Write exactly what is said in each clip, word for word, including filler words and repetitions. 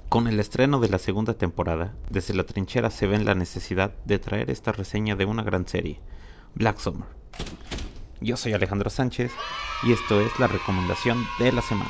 Con el estreno de la segunda temporada, desde la trinchera se ve en la necesidad de traer esta reseña de una gran serie, Black Summer. Yo soy Alejandro Sánchez y esto es la recomendación de la semana.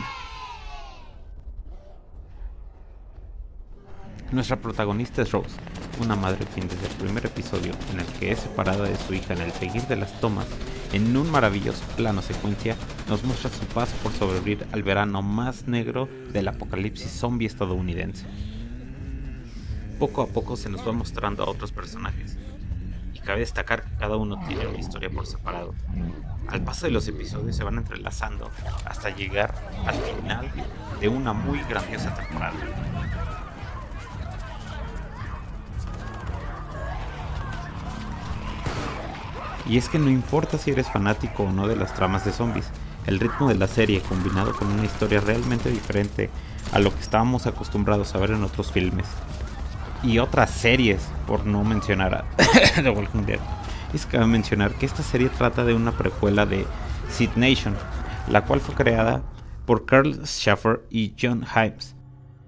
Nuestra protagonista es Rose, una madre quien desde el primer episodio en el que es separada de su hija en el seguir de las tomas, en un maravilloso plano secuencia, nos muestra su paso por sobrevivir al verano más negro del apocalipsis zombie estadounidense. Poco a poco se nos va mostrando a otros personajes, y cabe destacar que cada uno tiene una historia por separado. Al paso de los episodios se van entrelazando hasta llegar al final de una muy grandiosa temporada. Y es que no importa si eres fanático o no de las tramas de zombies, el ritmo de la serie combinado con una historia realmente diferente a lo que estábamos acostumbrados a ver en otros filmes y otras series, por no mencionar a The Walking Dead. Es que cabe mencionar que esta serie trata de una precuela de Seed Nation, la cual fue creada por Carl Schaffer y John Hyams.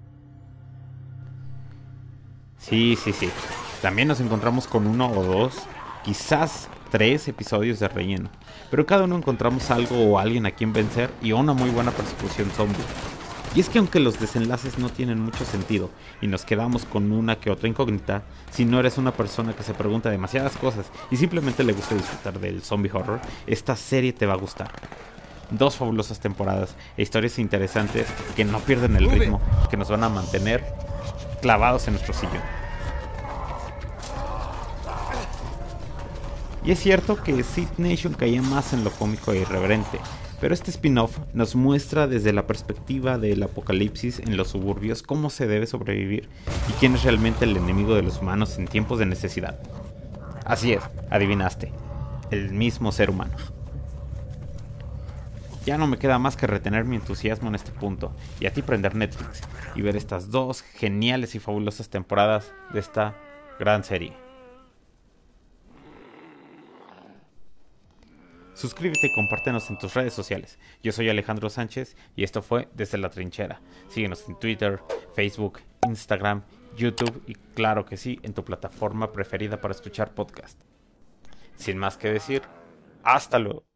Sí, sí, sí. También nos encontramos con uno o dos, quizás tres episodios de relleno, pero cada uno encontramos algo o alguien a quien vencer y una muy buena persecución zombie. Y es que aunque los desenlaces no tienen mucho sentido y nos quedamos con una que otra incógnita, si no eres una persona que se pregunta demasiadas cosas y simplemente le gusta disfrutar del zombie horror, esta serie te va a gustar. Dos fabulosas temporadas e historias interesantes que no pierden el ritmo, que nos van a mantener clavados en nuestro sillón. Y es cierto que Seed Nation caía más en lo cómico e irreverente, pero este spin-off nos muestra desde la perspectiva del apocalipsis en los suburbios cómo se debe sobrevivir y quién es realmente el enemigo de los humanos en tiempos de necesidad. Así es, adivinaste, el mismo ser humano. Ya no me queda más que retener mi entusiasmo en este punto y a ti prender Netflix y ver estas dos geniales y fabulosas temporadas de esta gran serie. Suscríbete y compártenos en tus redes sociales. Yo soy Alejandro Sánchez y esto fue Desde la Trinchera. Síguenos en Twitter, Facebook, Instagram, YouTube y claro que sí, en tu plataforma preferida para escuchar podcast. Sin más que decir, hasta luego.